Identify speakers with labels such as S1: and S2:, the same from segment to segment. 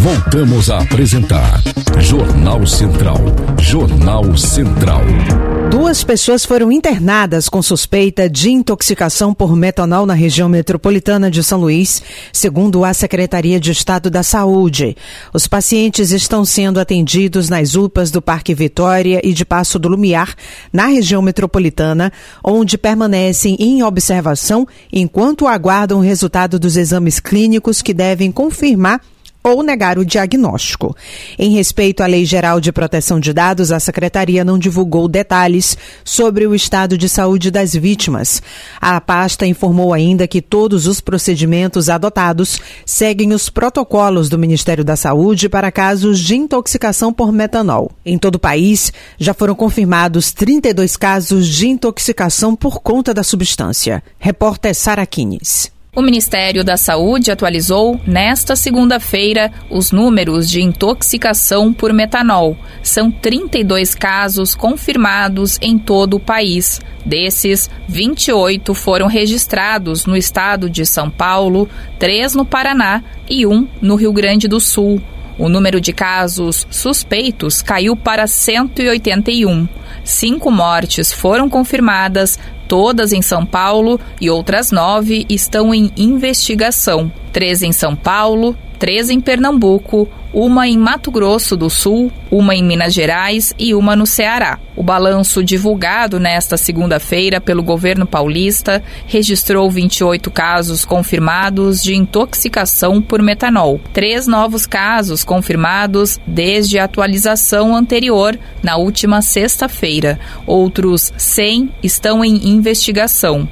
S1: Voltamos a apresentar Jornal Central. Jornal Central.
S2: 2 pessoas foram internadas com suspeita de intoxicação por metanol na região metropolitana de São Luís, segundo a Secretaria de Estado da Saúde. Os pacientes estão sendo atendidos nas UPAs do Parque Vitória e de Passo do Lumiar, na região metropolitana, onde permanecem em observação enquanto aguardam o resultado dos exames clínicos que devem confirmar ou negar o diagnóstico. Em respeito à Lei Geral de Proteção de Dados, a Secretaria não divulgou detalhes sobre o estado de saúde das vítimas. A pasta informou ainda que todos os procedimentos adotados seguem os protocolos do Ministério da Saúde para casos de intoxicação por metanol. Em todo o país, já foram confirmados 32 casos de intoxicação por conta da substância. Repórter Sara Quines.
S3: O Ministério da Saúde atualizou, nesta segunda-feira, os números de intoxicação por metanol. São 32 casos confirmados em todo o país. Desses, 28 foram registrados no estado de São Paulo, 3 no Paraná e 1 no Rio Grande do Sul. O número de casos suspeitos caiu para 181. 5 mortes foram confirmadas, todas em São Paulo, e outras 9 estão em investigação. 3 em São Paulo, 3 em Pernambuco, 1 em Mato Grosso do Sul, 1 em Minas Gerais e 1 no Ceará. O balanço divulgado nesta segunda-feira pelo governo paulista registrou 28 casos confirmados de intoxicação por metanol. 3 novos casos confirmados desde a atualização anterior, na última sexta-feira. Outros 100 estão em investigação.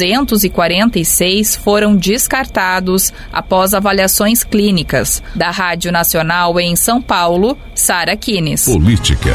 S3: 246 foram descartados após avaliações clínicas. Da Rádio Nacional em São Paulo, Sara Quines.
S1: Política.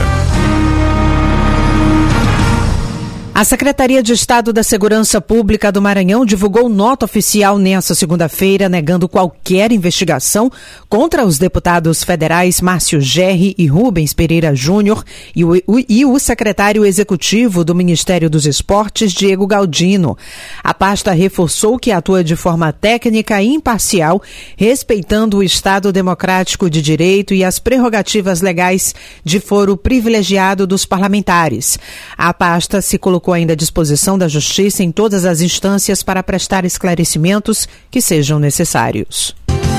S2: A Secretaria de Estado da Segurança Pública do Maranhão divulgou nota oficial nesta segunda-feira negando qualquer investigação contra os deputados federais Márcio Gerri e Rubens Pereira Júnior e o secretário executivo do Ministério dos Esportes, Diego Galdino. A pasta reforçou que atua de forma técnica e imparcial, respeitando o Estado democrático de direito e as prerrogativas legais de foro privilegiado dos parlamentares. A pasta se colocou ainda à disposição da Justiça em todas as instâncias para prestar esclarecimentos que sejam necessários.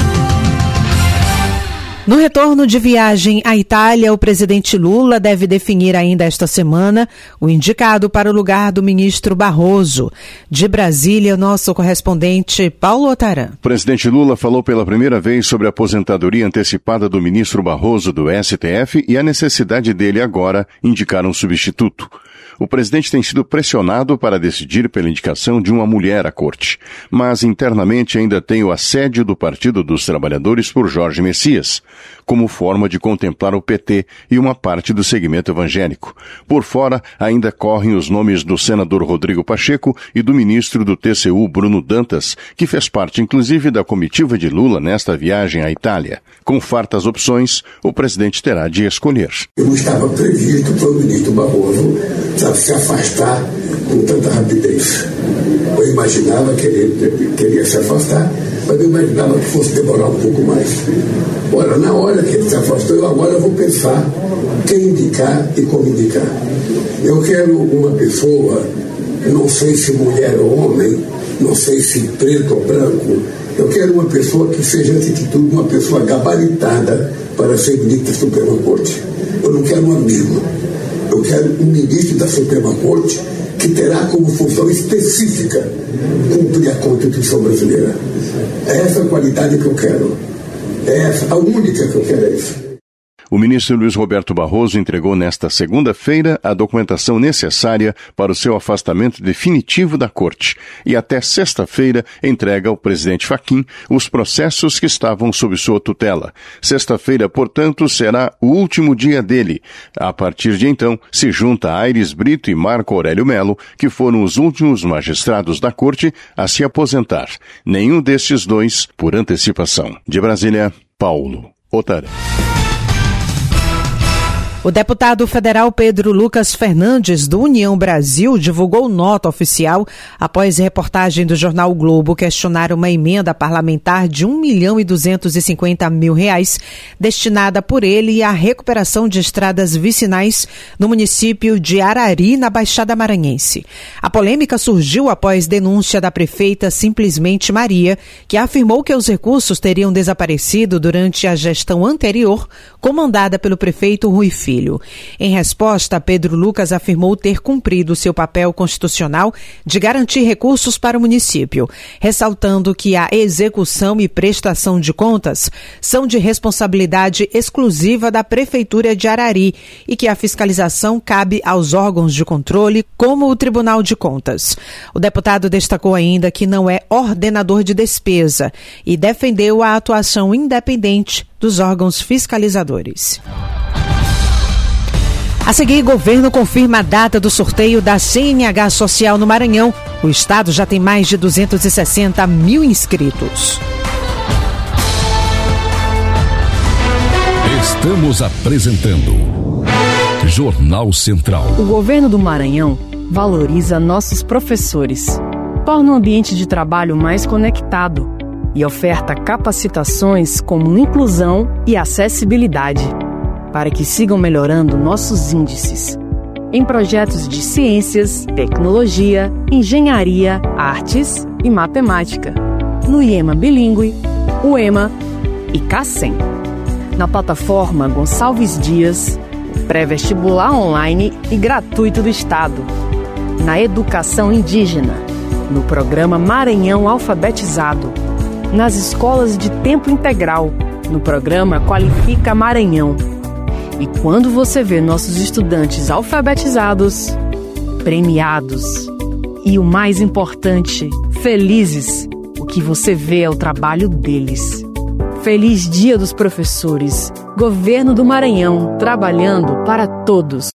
S2: No retorno de viagem à Itália, o presidente Lula deve definir ainda esta semana o indicado para o lugar do ministro Barroso. De Brasília, nosso correspondente Paulo Otaran.
S4: O presidente Lula falou pela primeira vez sobre a aposentadoria antecipada do ministro Barroso do STF e a necessidade dele agora indicar um substituto. O presidente tem sido pressionado para decidir pela indicação de uma mulher à corte, mas internamente ainda tem o assédio do Partido dos Trabalhadores por Jorge Messias, como forma de contemplar o PT e uma parte do segmento evangélico. Por fora, ainda correm os nomes do senador Rodrigo Pacheco e do ministro do TCU, Bruno Dantas, que fez parte inclusive da comitiva de Lula nesta viagem à Itália. Com fartas opções, o presidente terá de escolher.
S5: Eu não estava previsto para o ministro Barroso se afastar com tanta rapidez. Eu imaginava que ele queria se afastar, mas eu imaginava que fosse demorar um pouco mais. Ora, na hora que ele se afastou, agora eu vou pensar quem indicar e como indicar. Eu quero uma pessoa, não sei se mulher ou homem, não sei se preto ou branco, eu quero uma pessoa que seja, antes de tudo, uma pessoa gabaritada para ser ministro da Suprema Corte. Eu não quero um amigo. Eu quero um ministro da Suprema Corte que terá como função específica cumprir a Constituição brasileira. É essa a qualidade que eu quero. É essa, a única que eu quero é isso.
S4: O ministro Luiz Roberto Barroso entregou nesta segunda-feira a documentação necessária para o seu afastamento definitivo da Corte e até sexta-feira entrega ao presidente Fachin os processos que estavam sob sua tutela. Sexta-feira, portanto, será o último dia dele. A partir de então, se junta Aires Brito e Marco Aurélio Melo, que foram os últimos magistrados da Corte a se aposentar. Nenhum destes dois por antecipação. De Brasília, Paulo Otaran.
S2: O deputado federal Pedro Lucas Fernandes, do União Brasil, divulgou nota oficial após reportagem do jornal o Globo questionar uma emenda parlamentar de R$1.250.000 destinada por ele à recuperação de estradas vicinais no município de Arari, na Baixada Maranhense. A polêmica surgiu após denúncia da prefeita Simplesmente Maria, que afirmou que os recursos teriam desaparecido durante a gestão anterior, comandada pelo prefeito Rui Filho. Em resposta, Pedro Lucas afirmou ter cumprido seu papel constitucional de garantir recursos para o município, ressaltando que a execução e prestação de contas são de responsabilidade exclusiva da Prefeitura de Arari e que a fiscalização cabe aos órgãos de controle, como o Tribunal de Contas. O deputado destacou ainda que não é ordenador de despesa e defendeu a atuação independente dos órgãos fiscalizadores. A seguir, governo confirma a data do sorteio da CNH Social no Maranhão. O estado já tem mais de 260 mil inscritos.
S1: Estamos apresentando Jornal Central.
S6: O governo do Maranhão valoriza nossos professores, torna o ambiente de trabalho mais conectado e oferta capacitações como inclusão e acessibilidade, para que sigam melhorando nossos índices em projetos de ciências, tecnologia, engenharia, artes e matemática, no IEMA Bilíngue, UEMA e CACEM. Na plataforma Gonçalves Dias, pré-vestibular online e gratuito do Estado. Na educação indígena, no programa Maranhão Alfabetizado. Nas escolas de tempo integral, no programa Qualifica Maranhão. E quando você vê nossos estudantes alfabetizados, premiados e, o mais importante, felizes, o que você vê é o trabalho deles. Feliz Dia dos Professores. Governo do Maranhão, trabalhando para todos.